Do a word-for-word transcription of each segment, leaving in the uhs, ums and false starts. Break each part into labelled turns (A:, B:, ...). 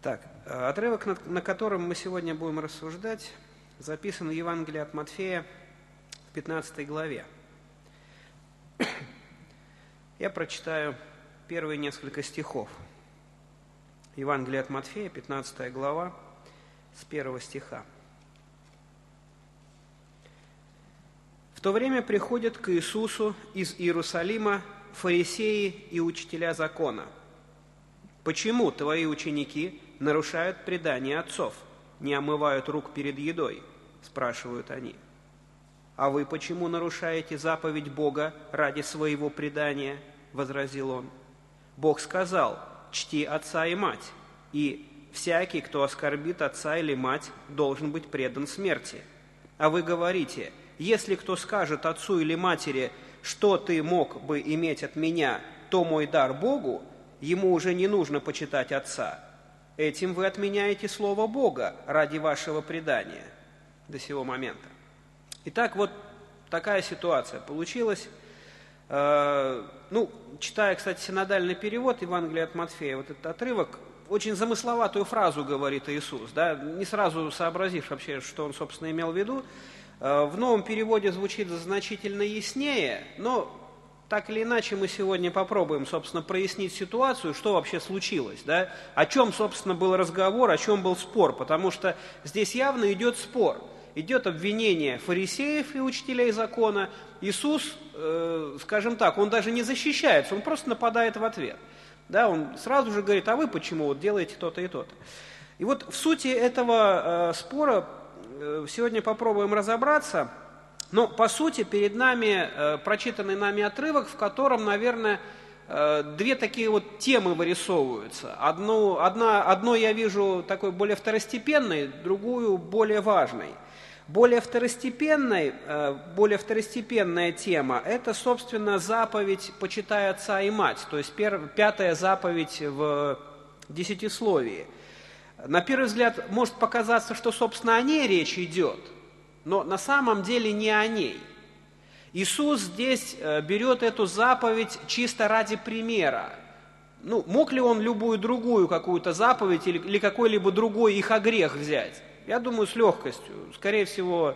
A: Так, отрывок, на котором мы сегодня будем рассуждать, записан в Евангелии от Матфея в пятнадцатой главе. Я прочитаю первые несколько стихов. Евангелие от Матфея, пятнадцатая глава, с первого стиха. В то время приходят к Иисусу из Иерусалима фарисеи и учителя закона. «Почему твои ученики нарушают предание отцов, не омывают рук перед едой?» – спрашивают они. «А вы почему нарушаете заповедь Бога ради своего предания?» – возразил он. «Бог сказал: чти отца и мать, и всякий, кто оскорбит отца или мать, должен быть предан смерти. А вы говорите: если кто скажет отцу или матери, что ты мог бы иметь от меня, то мой дар Богу, ему уже не нужно почитать отца. Этим вы отменяете слово Бога ради вашего предания». До сего момента. Итак, вот такая ситуация получилась. Э, ну, читая, кстати, синодальный перевод Евангелия от Матфея, вот этот отрывок, очень замысловатую фразу говорит Иисус, да, не сразу сообразишь вообще, что он, собственно, имел в виду. Э, в новом переводе звучит значительно яснее, но так или иначе мы сегодня попробуем, собственно, прояснить ситуацию, что вообще случилось, да, о чем, собственно, был разговор, о чем был спор, потому что здесь явно идет спор. Идет обвинение фарисеев и учителей закона. Иисус, э, скажем так, он даже не защищается, он просто нападает в ответ. Да, он сразу же говорит: а вы почему вот делаете то-то и то-то? И вот в сути этого э, спора э, сегодня попробуем разобраться. Но, по сути, перед нами э, прочитанный нами отрывок, в котором, наверное, э, две такие вот темы вырисовываются. Одну, одна, одну я вижу такой более второстепенной, другую более важной. Более второстепенной, э, более второстепенная тема – это, собственно, заповедь «почитай отца и мать», то есть пер, пятая заповедь в десятисловии. На первый взгляд может показаться, что, собственно, о ней речь идет, но на самом деле не о ней. Иисус здесь берет эту заповедь чисто ради примера. Ну, мог ли он любую другую какую-то заповедь или, или какой-либо другой их огрех взять? Я думаю, с легкостью. Скорее всего,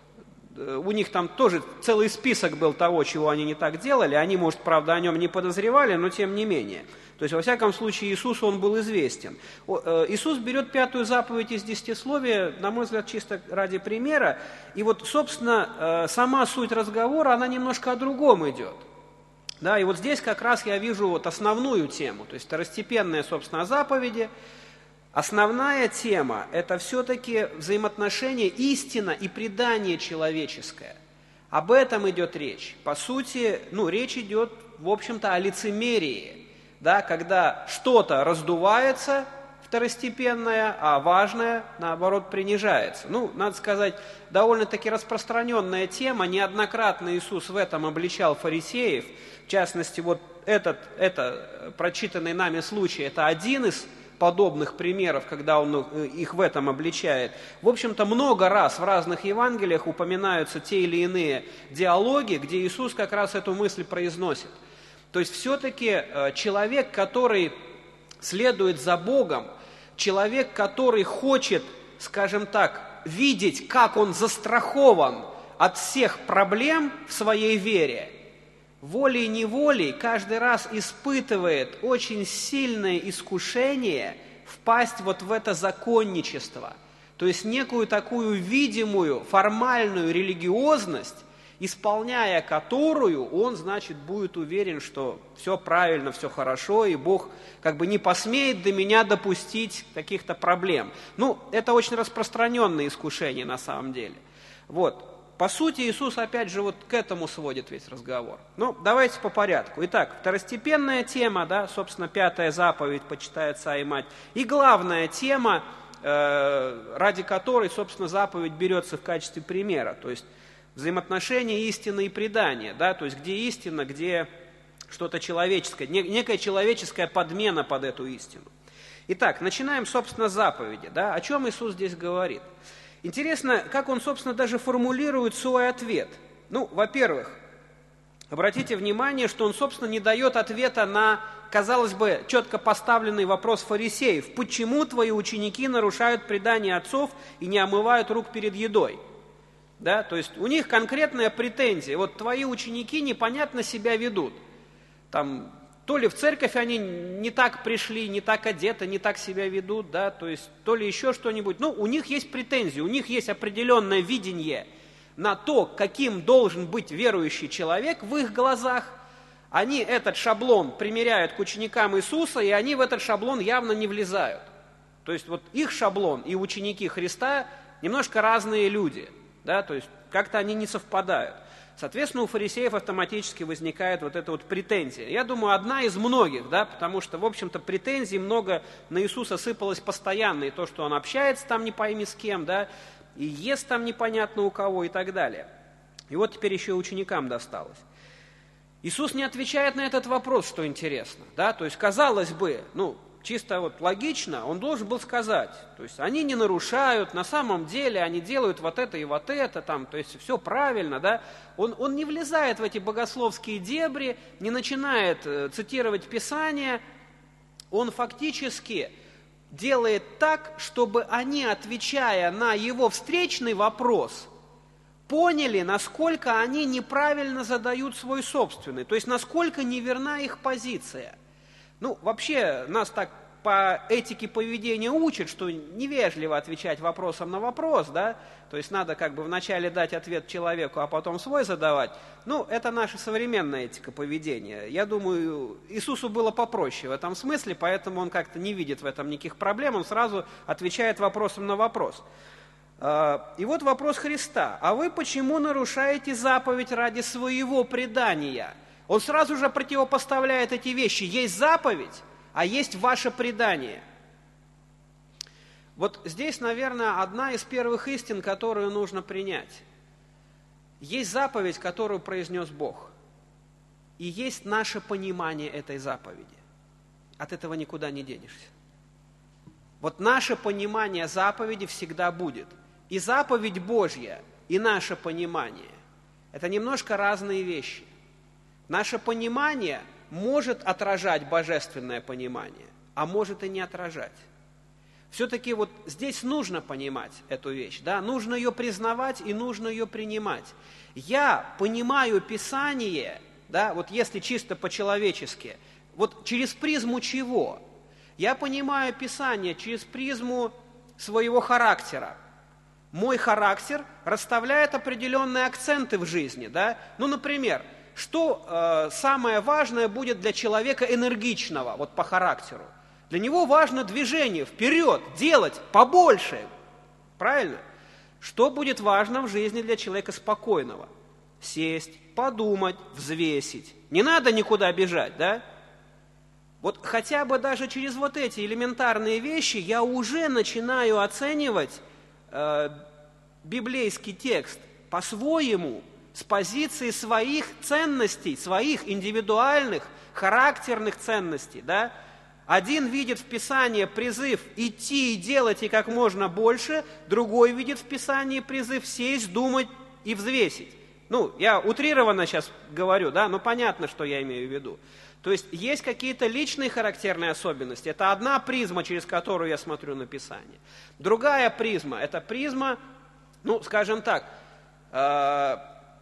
A: у них там тоже целый список был того, чего они не так делали. Они, может, правда, о нем не подозревали, но тем не менее. То есть, во всяком случае, Иисусу он был известен. Иисус берет пятую заповедь из десятисловия, на мой взгляд, чисто ради примера. И вот, собственно, сама суть разговора, она немножко о другом идет. Да, и вот здесь как раз я вижу вот основную тему, то есть второстепенные, собственно, заповеди. Основная тема – это все-таки взаимоотношения истина и предание человеческое. Об этом идет речь. По сути, ну, речь идет, в общем-то, о лицемерии. Да, когда что-то раздувается, второстепенное, а важное, наоборот, принижается. Ну, надо сказать, довольно-таки распространенная тема. Неоднократно Иисус в этом обличал фарисеев. В частности, вот этот, это прочитанный нами случай – это один из подобных примеров, когда он их в этом обличает. В общем-то, много раз в разных Евангелиях упоминаются те или иные диалоги, где Иисус как раз эту мысль произносит. То есть все-таки человек, который следует за Богом, человек, который хочет, скажем так, видеть, как он застрахован от всех проблем в своей вере, волей-неволей каждый раз испытывает очень сильное искушение впасть вот в это законничество, то есть некую такую видимую, формальную религиозность, исполняя которую он, значит, будет уверен, что все правильно, все хорошо, и Бог как бы не посмеет до меня допустить каких-то проблем. Ну, это очень распространенное искушение на самом деле. Вот. По сути, Иисус опять же вот к этому сводит весь разговор. Ну, давайте по порядку. Итак, второстепенная тема, да, собственно, пятая заповедь «почитай отца и мать». И главная тема, э, ради которой, собственно, заповедь берется в качестве примера, то есть взаимоотношения истины и предания, да, то есть где истина, где что-то человеческое, некая человеческая подмена под эту истину. Итак, начинаем, собственно, с заповеди, да, о чем Иисус здесь говорит. Интересно, как он, собственно, даже формулирует свой ответ. Ну, во-первых, Обратите внимание, что он, собственно, не дает ответа на, казалось бы, четко поставленный вопрос фарисеев. Почему твои ученики нарушают предание отцов и не омывают рук перед едой? Да? То есть у них конкретная претензия. Вот твои ученики непонятно себя ведут. Там, то ли в церковь они не так пришли, не так одеты, не так себя ведут, да? То есть то ли еще что-нибудь. Ну, у них есть претензии, у них есть определенное видение на то, каким должен быть верующий человек в их глазах. Они этот шаблон примеряют к ученикам Иисуса, и они в этот шаблон явно не влезают. То есть вот их шаблон и ученики Христа немножко разные люди, да, то есть как-то они не совпадают. Соответственно, у фарисеев автоматически возникает вот эта вот претензия. Я думаю, одна из многих, да, потому что, в общем-то, претензий много на Иисуса сыпалось постоянно, и то, что он общается там не пойми с кем, да, и ест там непонятно у кого и так далее. И вот теперь еще и ученикам досталось. Иисус не отвечает на этот вопрос, что интересно, да, то есть, казалось бы, ну, чисто вот логично, он должен был сказать, то есть, они не нарушают, на самом деле они делают вот это и вот это, там, то есть, все правильно, да, он, он не влезает в эти богословские дебри, не начинает э, цитировать Писание, он фактически делает так, чтобы они, отвечая на его встречный вопрос, поняли, насколько они неправильно задают свой собственный, то есть насколько неверна их позиция. Ну, вообще, нас так по этике поведения учат, что невежливо отвечать вопросом на вопрос, да, то есть надо как бы вначале дать ответ человеку, а потом свой задавать. Ну, это наша современная этика поведения. Я думаю, Иисусу было попроще в этом смысле, поэтому он как-то не видит в этом никаких проблем, он сразу отвечает вопросом на вопрос. И вот вопрос Христа. А вы почему нарушаете заповедь ради своего предания? Он сразу же противопоставляет эти вещи. Есть заповедь, а есть ваше предание. Вот здесь, наверное, одна из первых истин, которую нужно принять. Есть заповедь, которую произнес Бог. И есть наше понимание этой заповеди. От этого никуда не денешься. Вот наше понимание заповеди всегда будет. И заповедь Божья, и наше понимание – это немножко разные вещи. Наше понимание может отражать божественное понимание, а может и не отражать. Все-таки вот здесь нужно понимать эту вещь, да? Нужно ее признавать и нужно ее принимать. Я понимаю Писание, да, вот если чисто по-человечески, вот через призму чего? Я понимаю Писание через призму своего характера. Мой характер расставляет определенные акценты в жизни, да? Ну, например, что э, самое важное будет для человека энергичного, вот по характеру? Для него важно движение, вперед, делать побольше, правильно? Что будет важно в жизни для человека спокойного? Сесть, подумать, взвесить. Не надо никуда бежать, да? Вот хотя бы даже через вот эти элементарные вещи я уже начинаю оценивать э, библейский текст по-своему, с позиции своих ценностей, своих индивидуальных, характерных ценностей, да? Один видит в Писании призыв идти и делать и как можно больше, другой видит в Писании призыв сесть, думать и взвесить. Ну, я утрированно сейчас говорю, да, но понятно, что я имею в виду. То есть есть какие-то личные характерные особенности. Это одна призма, через которую я смотрю на Писание. Другая призма, это призма, ну, скажем так, э,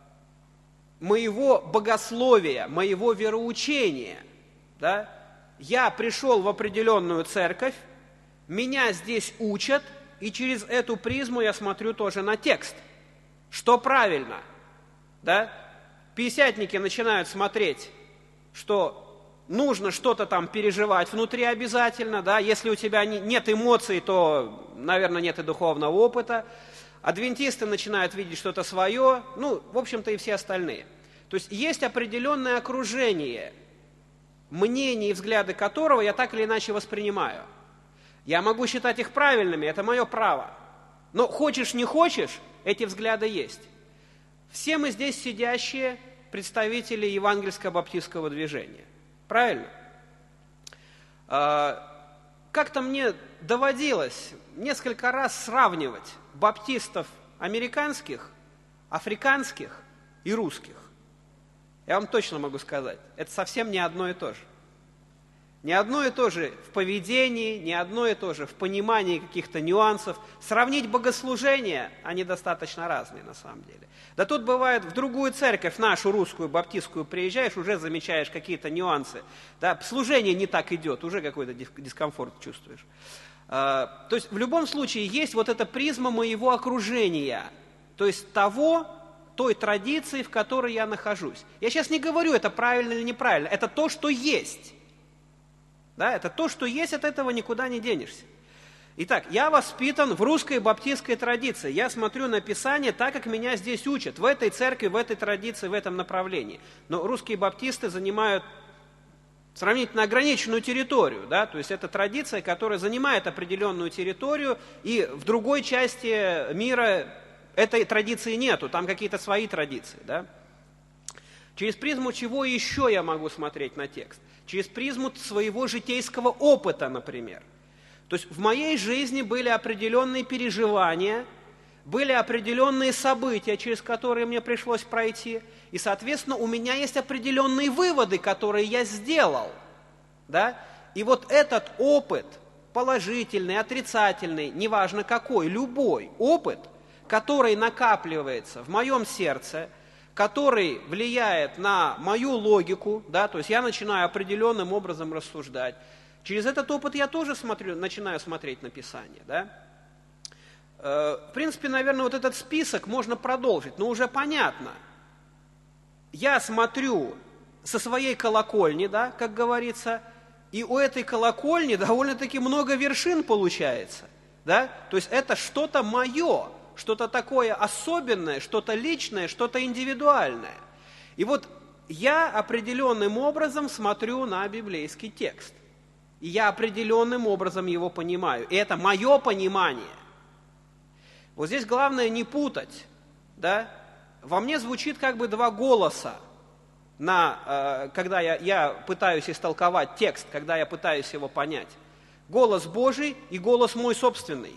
A: моего богословия, моего вероучения, да? Я пришел в определенную церковь, меня здесь учат, и через эту призму я смотрю тоже на текст. Что правильно? Да? Пятидесятники начинают смотреть, что нужно что-то там переживать внутри обязательно, да? Если у тебя нет эмоций, то, наверное, нет и духовного опыта. Адвентисты начинают видеть что-то свое, ну, в общем-то, и все остальные. То есть есть определенное окружение, мнения и взгляды которого я так или иначе воспринимаю. Я могу считать их правильными, это мое право. Но хочешь, не хочешь, эти взгляды есть. Все мы здесь сидящие представители евангельского баптистского движения. Правильно? Как-то мне доводилось несколько раз сравнивать баптистов американских, африканских и русских. Я вам точно могу сказать, это совсем не одно и то же. Не одно и то же в поведении, не одно и то же в понимании каких-то нюансов. Сравнить богослужения, они достаточно разные на самом деле. Да тут бывает, в другую церковь, нашу русскую, баптистскую, приезжаешь, уже замечаешь какие-то нюансы. Да, служение не так идет, уже какой-то дискомфорт чувствуешь. То есть в любом случае есть вот эта призма моего окружения, то есть того, той традиции, в которой я нахожусь. Я сейчас не говорю, это правильно или неправильно, это то, что есть. Да, это то, что есть, от этого никуда не денешься. Итак, я воспитан в русской баптистской традиции. Я смотрю на Писание так, как меня здесь учат, в этой церкви, в этой традиции, в этом направлении. Но русские баптисты занимают сравнительно ограниченную территорию. Да? То есть это традиция, которая занимает определенную территорию, и в другой части мира этой традиции нету, там какие-то свои традиции. Да? Через призму чего еще я могу смотреть на текст? Через призму своего житейского опыта, например. То есть в моей жизни были определенные переживания, были определенные события, через которые мне пришлось пройти, и, соответственно, у меня есть определенные выводы, которые я сделал. Да? И вот этот опыт, положительный, отрицательный, неважно какой, любой опыт, который накапливается в моем сердце, который влияет на мою логику, да, то есть я начинаю определенным образом рассуждать. Через этот опыт я тоже смотрю, начинаю смотреть на Писание. Да? Э, в принципе, наверное, вот этот список можно продолжить, но уже понятно. Я смотрю со своей колокольни, да, как говорится, и у этой колокольни довольно-таки много вершин получается. Да? То есть это что-то мое. Что-то такое особенное, что-то личное, что-то индивидуальное. И вот я определенным образом смотрю на библейский текст. И я определенным образом его понимаю. И это мое понимание. Вот здесь главное не путать. Да? Во мне звучит как бы два голоса, на, когда я, я пытаюсь истолковать текст, когда я пытаюсь его понять. Голос Божий и голос мой собственный.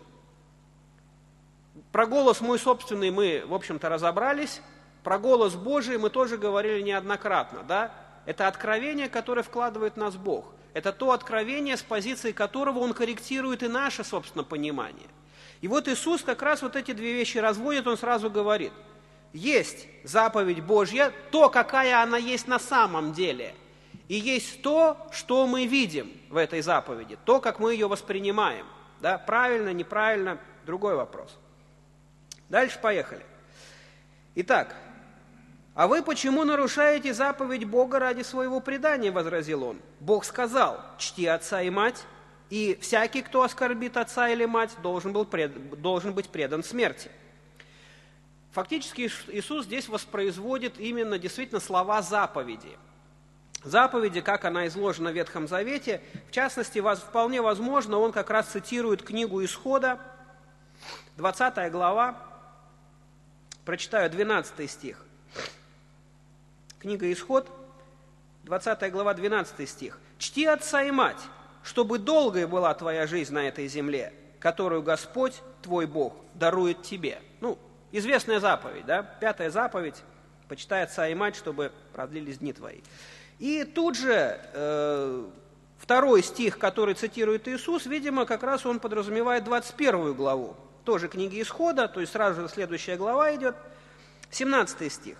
A: Про голос мой собственный мы, в общем-то, разобрались. Про голос Божий мы тоже говорили неоднократно. Да? Это откровение, которое вкладывает в нас Бог. Это то откровение, с позиции которого Он корректирует и наше, собственно, понимание. И вот Иисус как раз вот эти две вещи разводит, Он сразу говорит. Есть заповедь Божья, то, какая она есть на самом деле. И есть то, что мы видим в этой заповеди, то, как мы ее воспринимаем. Да? Правильно, неправильно, другой вопрос. Дальше поехали. Итак, «А вы почему нарушаете заповедь Бога ради своего предания?» – возразил он. «Бог сказал, чти отца и мать, и всякий, кто оскорбит отца или мать, должен, был пред... должен быть предан смерти». Фактически Иисус здесь воспроизводит именно действительно слова заповеди. Заповеди, как она изложена в Ветхом Завете, в частности, вполне возможно, он как раз цитирует книгу Исхода, двадцатая глава, прочитаю двенадцатый стих. Книга Исход, двадцатая глава, двенадцатый стих. «Чти отца и мать, чтобы долгой была твоя жизнь на этой земле, которую Господь, твой Бог, дарует тебе». Ну, известная заповедь, да? Пятая заповедь. «Почитай отца и мать, чтобы продлились дни твои». И тут же э, второй стих, который цитирует Иисус, видимо, как раз он подразумевает двадцать первую главу. Тоже книги Исхода, то есть сразу же следующая глава идет. семнадцатый стих.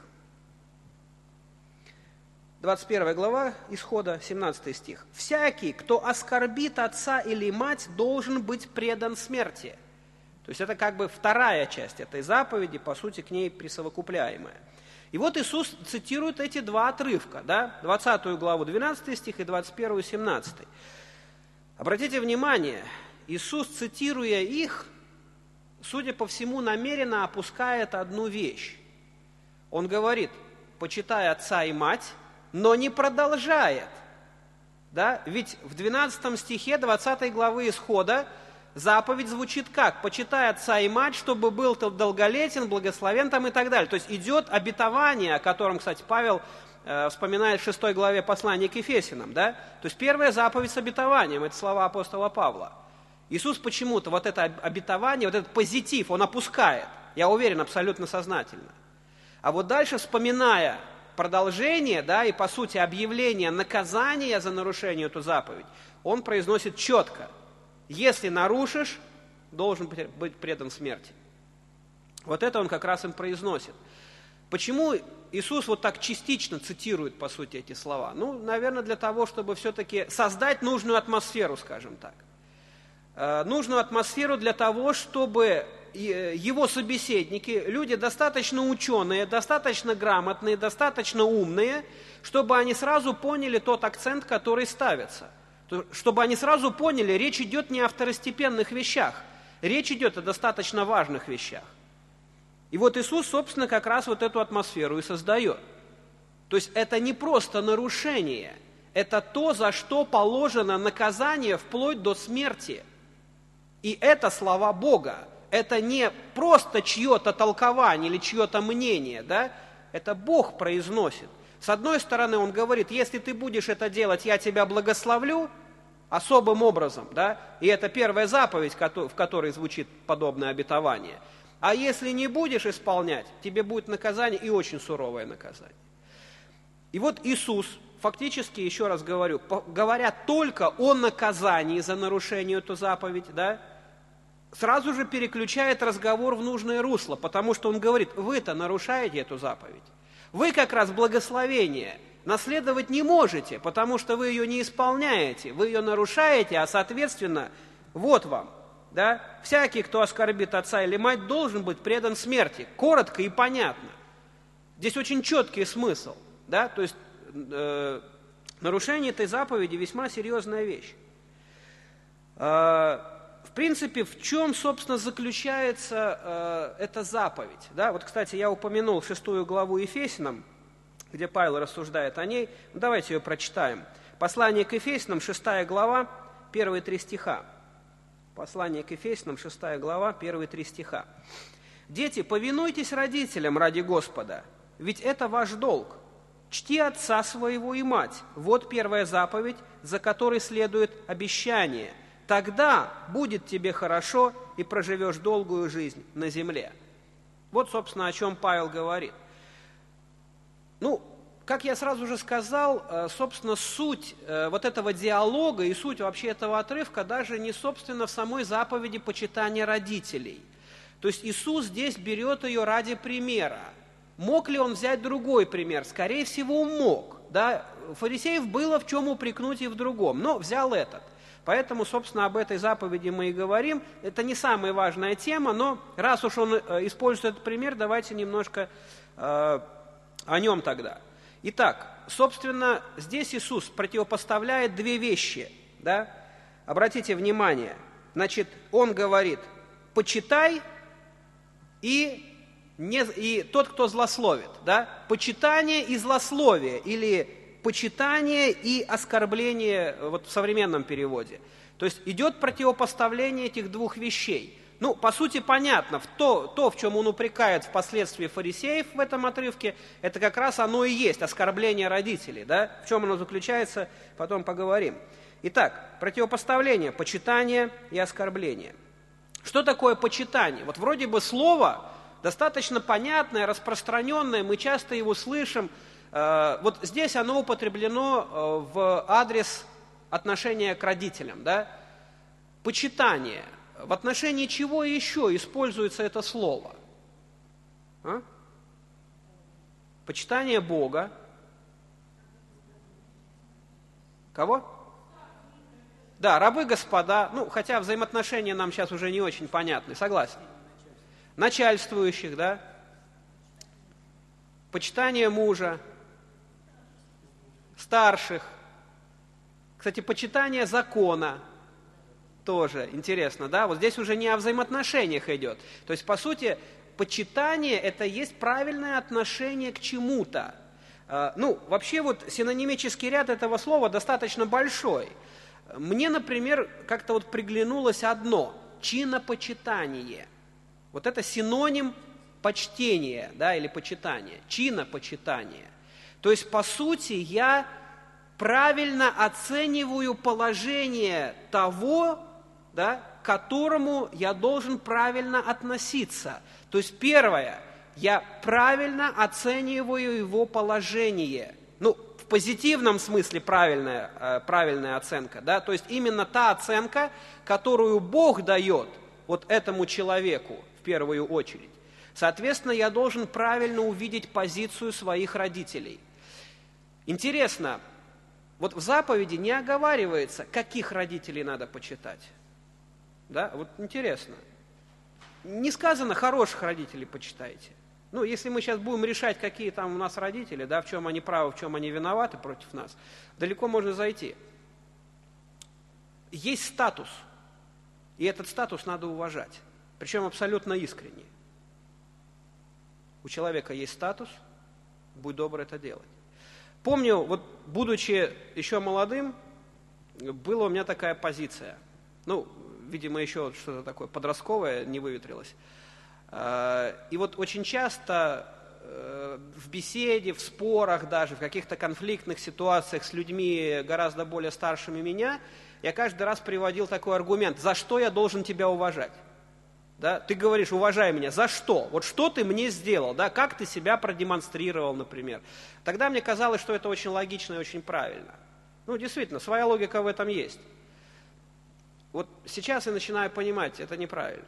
A: двадцать первая глава Исхода, семнадцатый стих. «Всякий, кто оскорбит отца или мать, должен быть предан смерти». То есть это как бы вторая часть этой заповеди, по сути, к ней присовокупляемая. И вот Иисус цитирует эти два отрывка, да? двадцатую главу, двенадцатый стих и двадцать первую, семнадцатый. Обратите внимание, Иисус, цитируя их, судя по всему, намеренно опускает одну вещь. Он говорит, почитай отца и мать, но не продолжает. Да? Ведь в двенадцатом стихе двадцатой главы Исхода заповедь звучит как? Почитай отца и мать, чтобы был долголетен, благословен там и так далее. То есть идет обетование, о котором, кстати, Павел э, вспоминает в шестой главе послания к Ефесянам. Да? То есть первая заповедь с обетованием, это слова апостола Павла. Иисус почему-то вот это обетование, вот этот позитив, он опускает. Я уверен, абсолютно сознательно. А вот дальше, вспоминая продолжение, да, и по сути объявление наказания за нарушение эту заповедь, он произносит четко. Если нарушишь, должен быть предан смерти. Вот это он как раз им произносит. Почему Иисус вот так частично цитирует, по сути, эти слова? Ну, наверное, для того, чтобы все-таки создать нужную атмосферу, скажем так. Э, нужную атмосферу для того, чтобы его собеседники, люди достаточно ученые, достаточно грамотные, достаточно умные, чтобы они сразу поняли тот акцент, который ставится. Чтобы они сразу поняли, речь идет не о второстепенных вещах, речь идет о достаточно важных вещах. И вот Иисус, собственно, как раз вот эту атмосферу и создает. То есть это не просто нарушение, это то, за что положено наказание вплоть до смерти. И это слова Бога. Это не просто чье-то толкование или чье-то мнение, да? Это Бог произносит. С одной стороны, Он говорит, если ты будешь это делать, я тебя благословлю особым образом, да? И это первая заповедь, в которой звучит подобное обетование. А если не будешь исполнять, тебе будет наказание и очень суровое наказание. И вот Иисус, фактически, еще раз говорю, говоря только о наказании за нарушение эту заповедь, да, сразу же переключает разговор в нужное русло, потому что он говорит, вы-то нарушаете эту заповедь. Вы как раз благословение наследовать не можете, потому что вы ее не исполняете, вы ее нарушаете, а соответственно, вот вам, да, всякий, кто оскорбит отца или мать, должен быть предан смерти. Коротко и понятно. Здесь очень четкий смысл, да, то есть э, нарушение этой заповеди весьма серьезная вещь. Э, В принципе, в чем, собственно, заключается э, эта заповедь? Да? Вот, кстати, я упомянул шестую главу Ефесянам, где Павел рассуждает о ней. Давайте ее прочитаем. Послание к Ефесянам, шестая глава, первые три стиха. Послание к Ефесянам, шестая глава, первые три стиха. «Дети, повинуйтесь родителям ради Господа, ведь это ваш долг. Чти отца своего и мать. Вот первая заповедь, за которой следует обещание. Тогда будет тебе хорошо, и проживешь долгую жизнь на земле». Вот, собственно, о чем Павел говорит. Ну, как я сразу же сказал, собственно, суть вот этого диалога и суть вообще этого отрывка даже не, собственно, в самой заповеди почитания родителей. То есть Иисус здесь берет ее ради примера. Мог ли он взять другой пример? Скорее всего, мог. Да? Фарисеев было в чем упрекнуть и в другом, но взял этот. Поэтому, собственно, об этой заповеди мы и говорим. Это не самая важная тема, но раз уж он использует этот пример, давайте немножко э, о нем тогда. Итак, собственно, здесь Иисус противопоставляет две вещи. Да? Обратите внимание. Значит, Он говорит, почитай и, не, и тот, кто злословит. Да? Почитание и злословие, или почитание и оскорбление, вот в современном переводе. То есть идет противопоставление этих двух вещей. Ну, по сути, понятно, в то, то, в чем он упрекает впоследствии фарисеев в этом отрывке, это как раз оно и есть, оскорбление родителей. Да? В чем оно заключается, потом поговорим. Итак, противопоставление, почитание и оскорбление. Что такое почитание? Вот вроде бы слово достаточно понятное, распространенное, мы часто его слышим. Вот здесь оно употреблено в адрес отношения к родителям, да? Почитание. В отношении чего еще используется это слово? А? Почитание Бога. Кого? Да, рабы господа, ну, хотя взаимоотношения нам сейчас уже не очень понятны, согласен. Начальствующих, да? Почитание мужа, старших. Кстати, почитание закона тоже интересно, да? Вот здесь уже не о взаимоотношениях идет. То есть, по сути, почитание – это есть правильное отношение к чему-то. Ну, вообще вот синонимический ряд этого слова достаточно большой. Мне, например, как-то вот приглянулось одно – чинопочитание. Вот это синоним почтения, да, или почитания, чинопочитание. То есть, по сути, я правильно оцениваю положение того, да, к которому я должен правильно относиться. То есть, первое, Я правильно оцениваю его положение. Ну, в позитивном смысле правильная, э, правильная оценка, да, то есть именно та оценка, которую Бог дает вот этому человеку в первую очередь. Соответственно, я должен правильно увидеть позицию своих родителей. Интересно, вот в заповеди не оговаривается, каких родителей надо почитать. Да, вот интересно. Не сказано, хороших родителей почитайте. Ну, если мы сейчас будем решать, какие там у нас родители, да, в чем они правы, в чем они виноваты против нас, далеко можно зайти. Есть статус, и этот статус надо уважать, причем абсолютно искренне. У человека есть статус, будь добр это делать. Помню, вот будучи еще молодым, была у меня такая позиция. Ну, видимо, еще что-то такое подростковое не выветрилось. И вот очень часто в беседе, в спорах даже, в каких-то конфликтных ситуациях с людьми гораздо более старшими меня, я каждый раз приводил такой аргумент: за что я должен тебя уважать? Да? Ты говоришь, уважай меня, за что? Вот что ты мне сделал? Да? Как ты себя продемонстрировал, например? Тогда мне казалось, что это очень логично и очень правильно. Ну, действительно, своя логика в этом есть. Вот сейчас я начинаю понимать, это неправильно.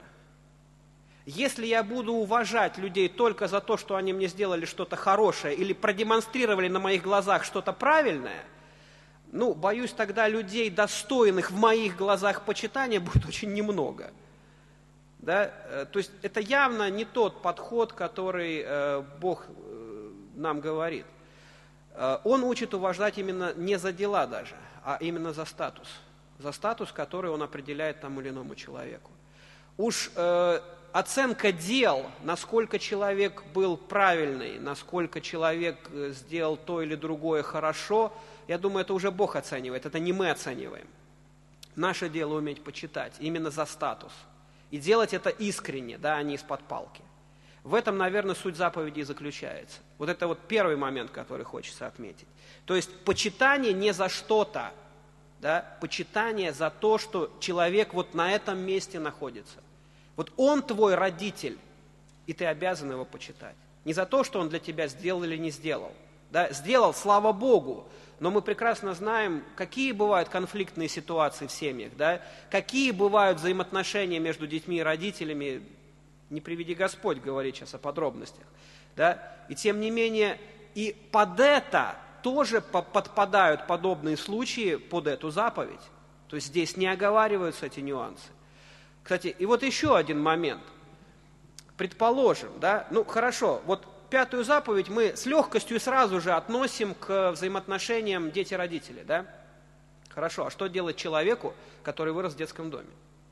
A: Если я буду уважать людей только за то, что они мне сделали что-то хорошее или продемонстрировали на моих глазах что-то правильное, ну, боюсь, тогда людей, достойных в моих глазах почитания, будет очень немного. Да? То есть это явно не тот подход, который э, Бог э, нам говорит. Э, Он учит уважать именно не за дела даже, а именно за статус. За статус, который Он определяет тому или иному человеку. Уж э, оценка дел, насколько человек был правильный, насколько человек сделал то или другое хорошо, я думаю, это уже Бог оценивает, это не мы оцениваем. Наше дело уметь почитать именно за статус. И делать это искренне, да, а не из-под палки. В этом, наверное, суть заповеди и заключается. Вот это вот первый момент, который хочется отметить. То есть почитание не за что-то, да, почитание за то, что человек вот на этом месте находится. Вот он твой родитель, и ты обязан его почитать. Не за то, что он для тебя сделал или не сделал. Да? Сделал, слава Богу, но мы прекрасно знаем, какие бывают конфликтные ситуации в семьях, да? Какие бывают взаимоотношения между детьми и родителями, не приведи Господь говорить сейчас о подробностях. Да? И тем не менее, и под это тоже подпадают подобные случаи под эту заповедь. То есть здесь не оговариваются эти нюансы. Кстати, и вот еще один момент. Предположим, да, ну хорошо, вот пятую заповедь мы с легкостью сразу же относим к взаимоотношениям дети-родители, да? Хорошо, а что делать человеку, который вырос в детском доме?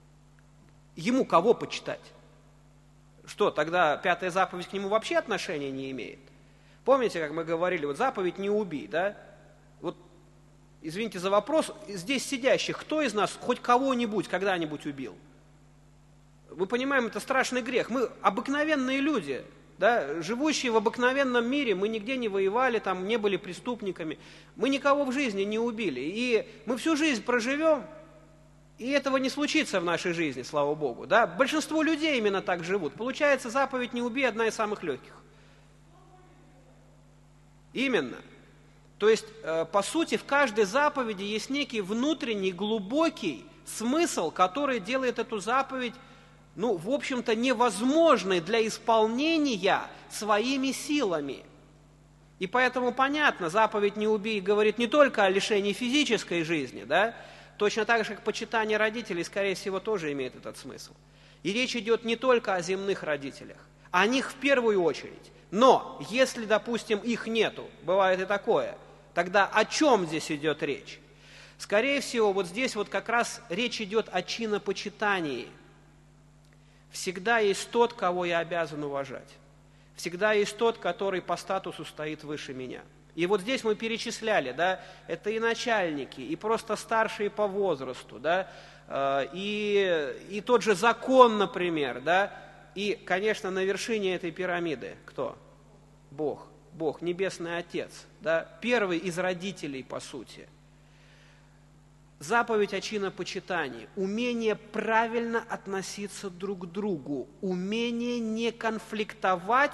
A: Ему кого почитать? Что, тогда пятая заповедь к нему вообще отношения не имеет? Помните, как мы говорили, вот заповедь «не убий», да? Вот, извините за вопрос, здесь сидящих, кто из нас хоть кого-нибудь когда-нибудь убил? Мы понимаем, это страшный грех. Мы обыкновенные люди, да, живущие в обыкновенном мире, мы нигде не воевали, там, не были преступниками, мы никого в жизни не убили. И мы всю жизнь проживем, и этого не случится в нашей жизни, слава Богу. Да? Большинство людей именно так живут. Получается, заповедь «не убей» одна из самых легких. Именно. То есть, э, по сути, в каждой заповеди есть некий внутренний, глубокий смысл, который делает эту заповедь, ну, в общем-то, невозможной для исполнения своими силами. И поэтому понятно, заповедь «не убей» говорит не только о лишении физической жизни, да? Точно так же, как почитание родителей, скорее всего, тоже имеет этот смысл. И речь идет не только о земных родителях, о них в первую очередь. Но, если, допустим, их нету, бывает и такое, тогда о чем здесь идет речь? Скорее всего, вот здесь вот как раз речь идет о чинопочитании. Всегда есть тот, кого я обязан уважать. Всегда есть тот, который по статусу стоит выше меня. И вот здесь мы перечисляли, да, это и начальники, и просто старшие по возрасту, да, и, и тот же закон, например, да, и, конечно, на вершине этой пирамиды кто? Бог, Бог, Небесный Отец, да, первый из родителей, по сути. Заповедь о чинопочитании, умение правильно относиться друг к другу, умение не конфликтовать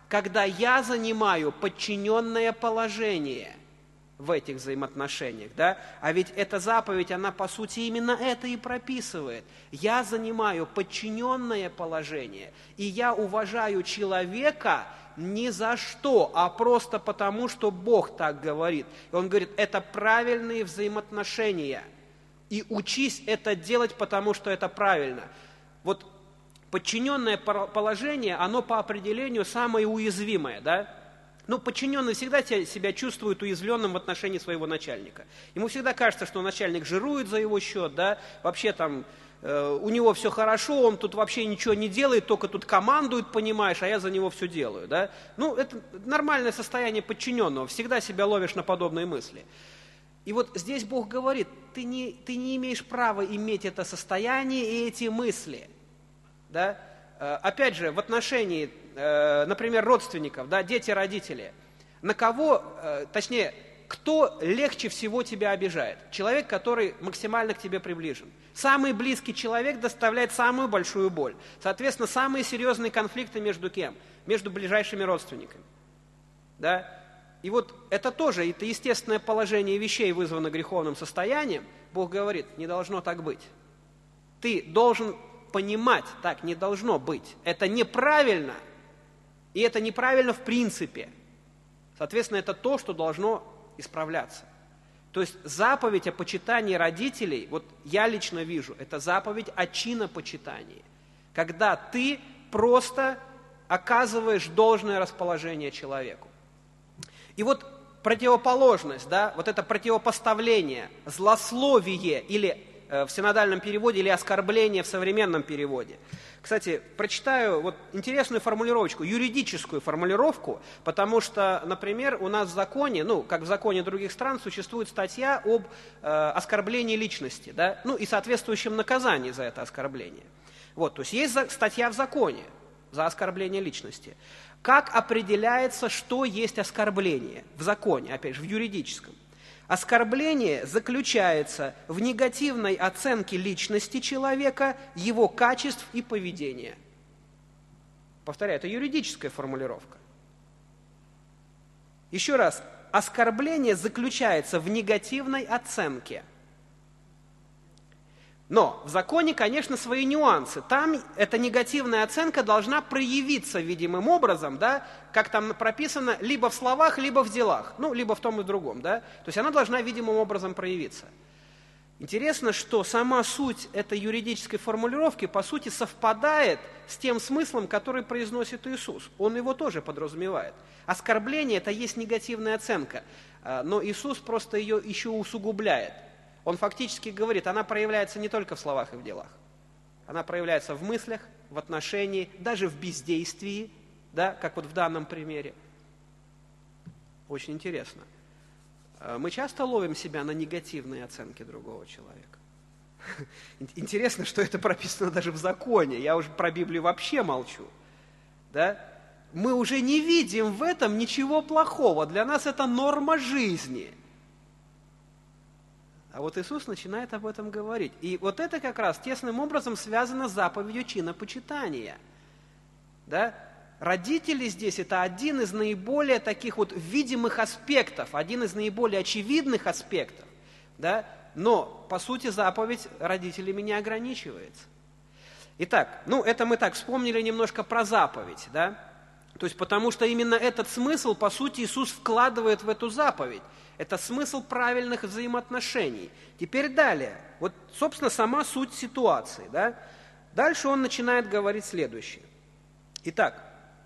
A: когда я занимаю подчиненное положение в этих взаимоотношениях, да? А ведь эта заповедь, она по сути именно это и прописывает. Я занимаю подчиненное положение, и я уважаю человека ни за что, а просто потому, что Бог так говорит. И Он говорит, это правильные взаимоотношения, и учись это делать, потому что это правильно. Вот подчиненное положение, оно по определению самое уязвимое, да? Ну, подчиненный всегда себя чувствует уязвленным в отношении своего начальника. Ему всегда кажется, что начальник жирует за его счет, да, вообще там э, у него все хорошо, он тут вообще ничего не делает, только тут командует, понимаешь, а я за него все делаю, да. Ну, это нормальное состояние подчиненного, всегда себя ловишь на подобные мысли. И вот здесь Бог говорит, ты не, ты не имеешь права иметь это состояние и эти мысли, да. Э, опять же, в отношении... например, родственников, да, дети, родители, на кого, точнее, кто легче всего тебя обижает? Человек, который максимально к тебе приближен. Самый близкий человек доставляет самую большую боль. Соответственно, самые серьезные конфликты между кем? Между ближайшими родственниками. Да? И вот это тоже, это естественное положение вещей, вызвано греховным состоянием. Бог говорит, не должно так быть. Ты должен понимать, так не должно быть. Это неправильно. И это неправильно в принципе. Соответственно, это то, что должно исправляться. То есть заповедь о почитании родителей, вот я лично вижу, это заповедь о чинопочитании. Когда ты просто оказываешь должное расположение человеку. И вот противоположность, да, вот это противопоставление, злословие или э, в синодальном переводе, или оскорбление в современном переводе. Кстати, прочитаю вот интересную формулировочку, юридическую формулировку, потому что, например, у нас в законе, ну, как в законе других стран, существует статья об э, оскорблении личности, да, ну и соответствующем наказании за это оскорбление. Вот, то есть есть за, статья в законе за оскорбление личности. Как определяется, что есть оскорбление в законе, опять же, в юридическом? Оскорбление заключается в негативной оценке личности человека, его качеств и поведения. Повторяю, это юридическая формулировка. Еще раз, оскорбление заключается в негативной оценке. Но в законе, конечно, свои нюансы. Там эта негативная оценка должна проявиться видимым образом, да, как там прописано, либо в словах, либо в делах, ну, либо в том и в другом, да. То есть она должна видимым образом проявиться. Интересно, что сама суть этой юридической формулировки, по сути, совпадает с тем смыслом, который произносит Иисус. Он его тоже подразумевает. Оскорбление – это есть негативная оценка, но Иисус просто ее еще усугубляет. Он фактически говорит, она проявляется не только в словах и в делах. Она проявляется в мыслях, в отношении, даже в бездействии, да, как вот в данном примере. Очень интересно. Мы часто ловим себя на негативные оценки другого человека. Интересно, что это прописано даже в законе. Я уже про Библию вообще молчу. Да? Мы уже не видим в этом ничего плохого. Для нас это норма жизни. А вот Иисус начинает об этом говорить. И вот это как раз тесным образом связано с заповедью чинопочитания. Да? Родители здесь – это один из наиболее таких вот видимых аспектов, один из наиболее очевидных аспектов. Да? Но, по сути, заповедь родителями не ограничивается. Итак, ну это мы так вспомнили немножко про заповедь. Да? То есть потому что именно этот смысл, по сути, Иисус вкладывает в эту заповедь. Это смысл правильных взаимоотношений. Теперь далее. Вот, собственно, сама суть ситуации. Да? Дальше он начинает говорить следующее. Итак,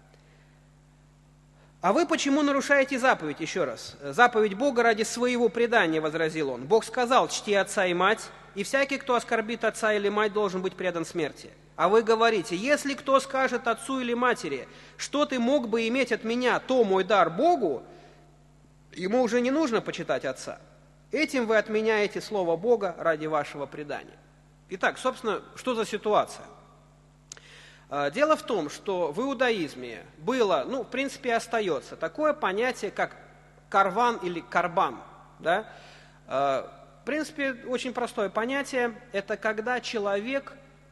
A: а вы почему нарушаете заповедь? Еще раз. Заповедь Бога ради своего предания, возразил он. Бог сказал, чти отца и мать, и всякий, кто оскорбит отца или мать, должен быть предан смерти. А вы говорите, если кто скажет отцу или матери, что ты мог бы иметь от меня, то мой дар Богу, ему уже не нужно почитать отца. Этим вы отменяете слово Бога ради вашего предания. Итак, собственно, что за ситуация? Дело в том, что в иудаизме было, ну, в принципе, и остается такое понятие, как карван или карбан. Да? В принципе, очень простое понятие. Это когда человек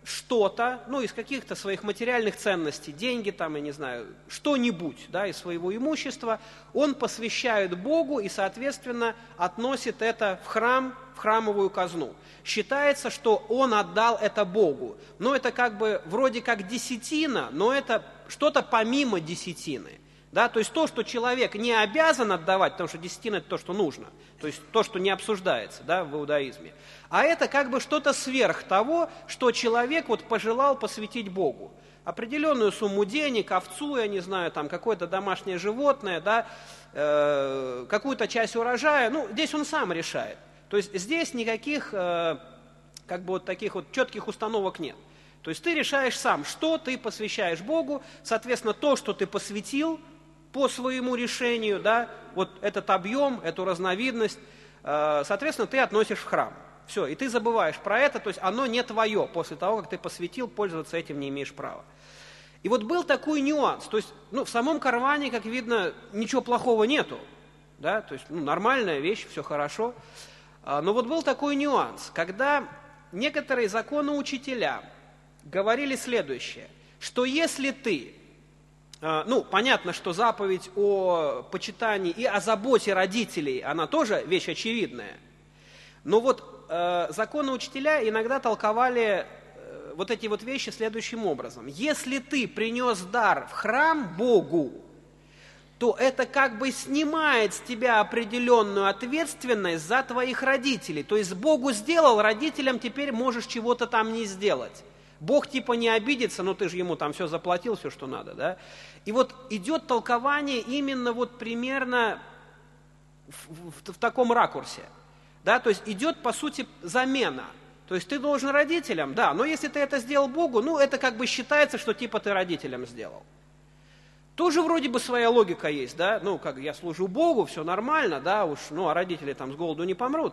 A: что-то, ну, из каких-то своих материальных ценностей, деньги там, я не знаю, что-нибудь, да, из своего имущества, он посвящает Богу и, соответственно, относит это в храм, в храмовую казну. Считается, что он отдал это Богу. Но это как бы вроде как десятина, но это что-то помимо десятины. Да, то есть то, что человек не обязан отдавать, потому что десятина – это то, что нужно, то есть то, что не обсуждается, да, в иудаизме. А это как бы что-то сверх того, что человек вот пожелал посвятить Богу. Определенную сумму денег, овцу, я не знаю, там какое-то домашнее животное, да, э, какую-то часть урожая, ну, здесь он сам решает. То есть здесь никаких э, как бы вот таких вот четких установок нет. То есть ты решаешь сам, что ты посвящаешь Богу, соответственно, то, что ты посвятил, по своему решению, да, вот этот объем, эту разновидность, э, соответственно, ты относишь в храм. Все, и ты забываешь про это, то есть оно не твое. После того, как ты посвятил, пользоваться этим не имеешь права. И вот был такой нюанс. То есть, ну, в самом караване, как видно, ничего плохого нету. Да, то есть, ну, нормальная вещь, все хорошо. А, но вот был такой нюанс, когда некоторые законоучителя говорили следующее, что если ты... Ну, понятно, что заповедь о почитании и о заботе родителей, она тоже вещь очевидная. Но вот э, законоучителя иногда толковали э, вот эти вот вещи следующим образом. Если ты принес дар в храм Богу, то это как бы снимает с тебя определенную ответственность за твоих родителей. То есть Богу сделал, родителям теперь можешь чего-то там не сделать. Бог типа не обидится, но ты же ему там все заплатил, все, что надо, да? И вот идет толкование именно вот примерно в, в, в таком ракурсе, да? То есть идет, по сути, замена. То есть ты должен родителям, да, но если ты это сделал Богу, ну, это как бы считается, что типа ты родителям сделал. Тоже вроде бы своя логика есть, да? Ну, как я служу Богу, все нормально, да, уж, ну, а родители там с голоду не помрут.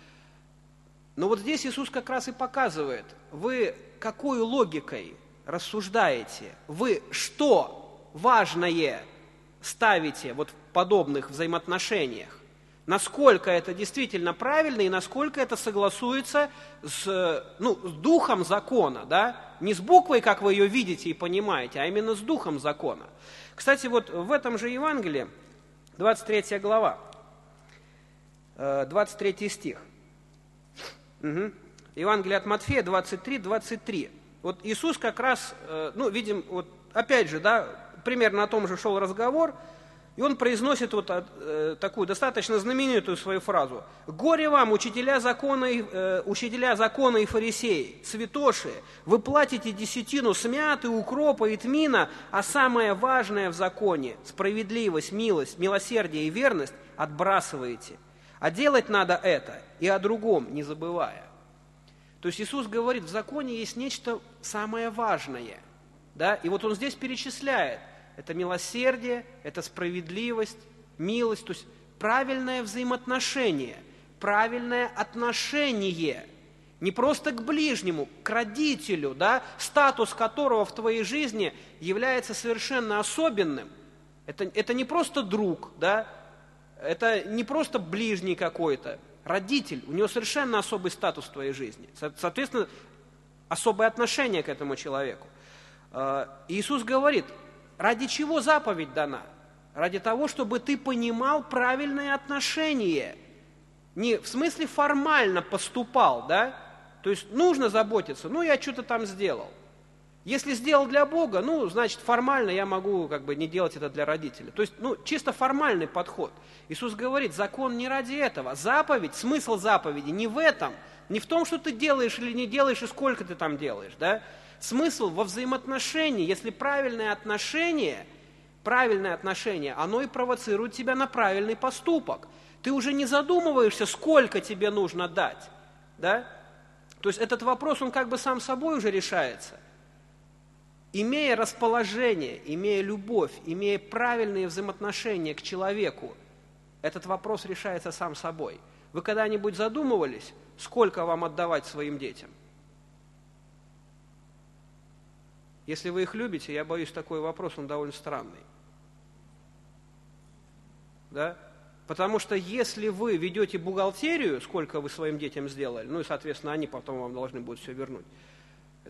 A: Но вот здесь Иисус как раз и показывает, вы какой логикой рассуждаете, вы что важное ставите вот в подобных взаимоотношениях, насколько это действительно правильно и насколько это согласуется с, ну, с духом закона, да? Не с буквой, как вы ее видите и понимаете, а именно с духом закона. Кстати, вот в этом же Евангелии, двадцать третья глава, двадцать третий стих. Угу. Евангелие от Матфея двадцать три двадцать три. Вот Иисус как раз, ну, видим, вот опять же, да, примерно о том же шел разговор, и он произносит вот э, такую достаточно знаменитую свою фразу. «Горе вам, учителя закона и, э, учителя закона и фарисеи, святоши, вы платите десятину с мяты, укропа и тмина, а самое важное в законе, справедливость, милость, милосердие и верность, отбрасываете. А делать надо это, и о другом не забывая». То есть Иисус говорит, в законе есть нечто самое важное. Да? И вот Он здесь перечисляет. Это милосердие, это справедливость, милость, то есть правильное взаимоотношение, правильное отношение. Не просто к ближнему, к родителю, да? Статус которого в твоей жизни является совершенно особенным. Это, это не просто друг, да? Это не просто ближний какой-то, родитель, у него совершенно особый статус в твоей жизни. Соответственно, особое отношение к этому человеку. Иисус говорит, ради чего заповедь дана? Ради того, чтобы ты понимал правильное отношение. Не в смысле формально поступал, да? То есть нужно заботиться, ну я что-то там сделал. Если сделал для Бога, ну, значит, формально я могу как бы не делать это для родителей. То есть, ну, чисто формальный подход. Иисус говорит, закон не ради этого. Заповедь, смысл заповеди не в этом, не в том, что ты делаешь или не делаешь, и сколько ты там делаешь, да? Смысл во взаимоотношении. Если правильное отношение, правильное отношение, оно и провоцирует тебя на правильный поступок. Ты уже не задумываешься, сколько тебе нужно дать, да? То есть этот вопрос, он как бы сам собой уже решается. Имея расположение, имея любовь, имея правильные взаимоотношения к человеку, этот вопрос решается сам собой. Вы когда-нибудь задумывались, сколько вам отдавать своим детям? Если вы их любите, я боюсь, такой вопрос, он довольно странный. Да? Потому что если вы ведете бухгалтерию, сколько вы своим детям сделали, ну и, соответственно, они потом вам должны будут все вернуть,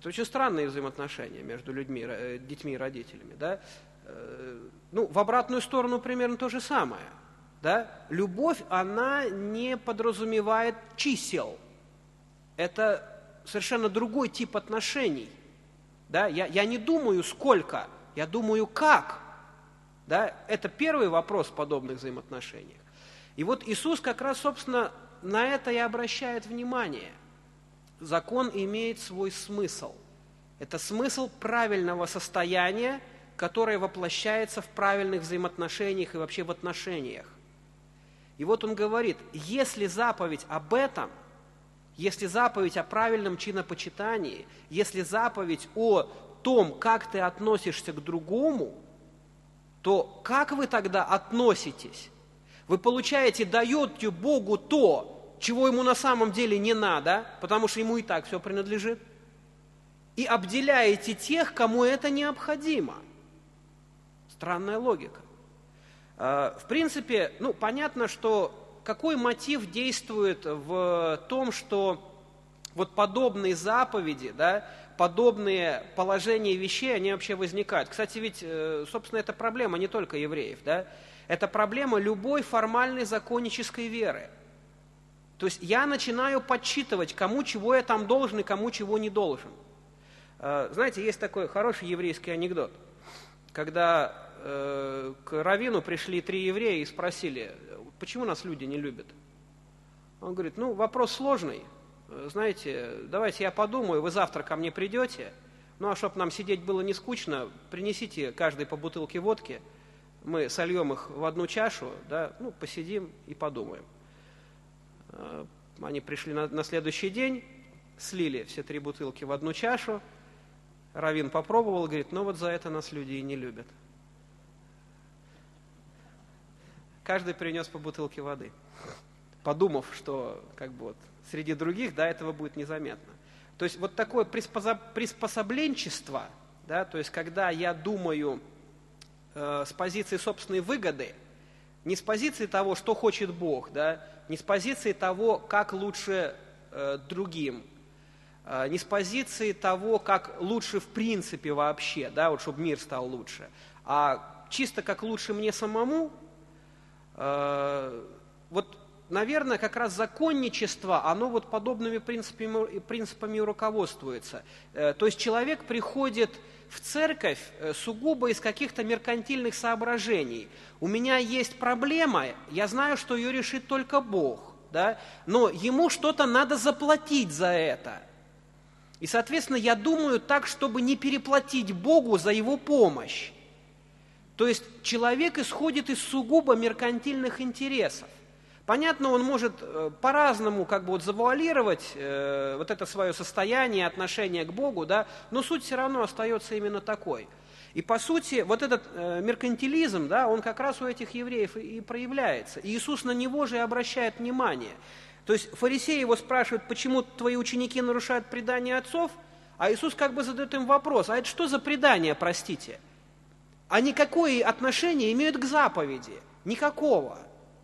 A: Это очень странные взаимоотношения между людьми, детьми и родителями. Да? Ну, в обратную сторону примерно то же самое. Да? Любовь, она не подразумевает чисел. Это совершенно другой тип отношений. Да? Я, я не думаю, сколько, я думаю, как. Да? Это первый вопрос в подобных взаимоотношениях. И вот Иисус как раз, собственно, на это и обращает внимание. Закон имеет свой смысл. Это смысл правильного состояния, которое воплощается в правильных взаимоотношениях и вообще в отношениях. И вот он говорит, если заповедь об этом, если заповедь о правильном чинопочитании, если заповедь о том, как ты относишься к другому, то как вы тогда относитесь? Вы получаете, даете Богу то, чего ему на самом деле не надо, потому что ему и так все принадлежит, и обделяете тех, кому это необходимо. Странная логика. В принципе, ну, понятно, что какой мотив действует в том, что вот подобные заповеди, да, подобные положения вещей, они вообще возникают. Кстати, ведь, собственно, это проблема не только евреев, да? Это проблема любой формальной законнической веры. То есть я начинаю подсчитывать, кому чего я там должен и кому чего не должен. Знаете, есть такой хороший еврейский анекдот, когда э, к раввину пришли три еврея и спросили, почему нас люди не любят. Он говорит, ну, вопрос сложный, знаете, давайте я подумаю, вы завтра ко мне придете, ну, а чтобы нам сидеть было не скучно, принесите каждый по бутылке водки, мы сольем их в одну чашу, да, ну, посидим и подумаем. Они пришли на, на следующий день, слили все три бутылки в одну чашу, раввин попробовал, говорит, ну вот за это нас люди и не любят. Каждый принес по бутылке воды, подумав, что как бы вот среди других, да, этого будет незаметно. То есть вот такое приспособленчество, да, то есть когда я думаю э, с позиции собственной выгоды, не с позиции того, что хочет Бог, да, не с позиции того, как лучше э, другим, э, не с позиции того, как лучше в принципе вообще, да, вот чтобы мир стал лучше, а чисто как лучше мне самому, э, вот, наверное, как раз законничество, оно вот подобными принципами, принципами руководствуется. Э, то есть человек приходит в церковь сугубо из каких-то меркантильных соображений. У меня есть проблема, я знаю, что ее решит только Бог, да? Но ему что-то надо заплатить за это. И, соответственно, я думаю так, чтобы не переплатить Богу за его помощь. То есть человек исходит из сугубо меркантильных интересов. Понятно, он может э, по-разному как бы вот завуалировать э, вот это свое состояние, отношение к Богу, да, но суть все равно остается именно такой. И по сути вот этот э, меркантилизм, да, он как раз у этих евреев и, и проявляется. И Иисус на него же и обращает внимание. То есть фарисеи его спрашивают, почему твои ученики нарушают предание отцов, а Иисус как бы задает им вопрос, а это что за предание, простите? Они какое отношение имеют к заповеди? Никакого.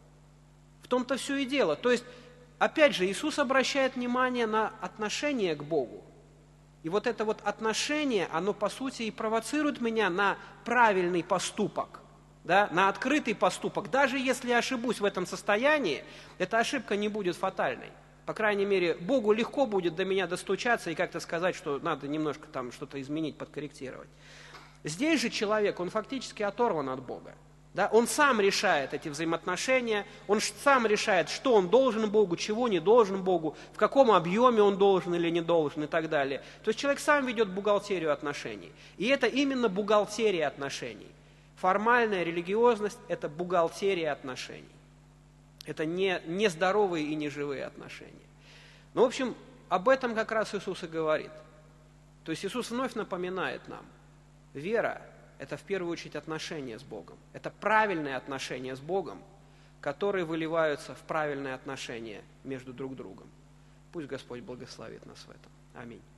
A: В том-то все и дело. То есть, опять же, Иисус обращает внимание на отношение к Богу. И вот это вот отношение, оно по сути и провоцирует меня на правильный поступок, да, на открытый поступок. Даже если я ошибусь в этом состоянии, эта ошибка не будет фатальной. По крайней мере, Богу легко будет до меня достучаться и как-то сказать, что надо немножко там что-то изменить, подкорректировать. Здесь же человек, он фактически оторван от Бога. Да, он сам решает эти взаимоотношения, он сам решает, что он должен Богу, чего не должен Богу, в каком объеме он должен или не должен и так далее. То есть человек сам ведет бухгалтерию отношений. И это именно бухгалтерия отношений. Формальная религиозность – это бухгалтерия отношений. Это не, не здоровые и не живые отношения. Ну, в общем, об этом как раз Иисус и говорит. То есть Иисус вновь напоминает нам, вера – это в первую очередь отношения с Богом. Это правильные отношения с Богом, которые выливаются в правильные отношения между друг другом. Пусть Господь благословит нас в этом. Аминь.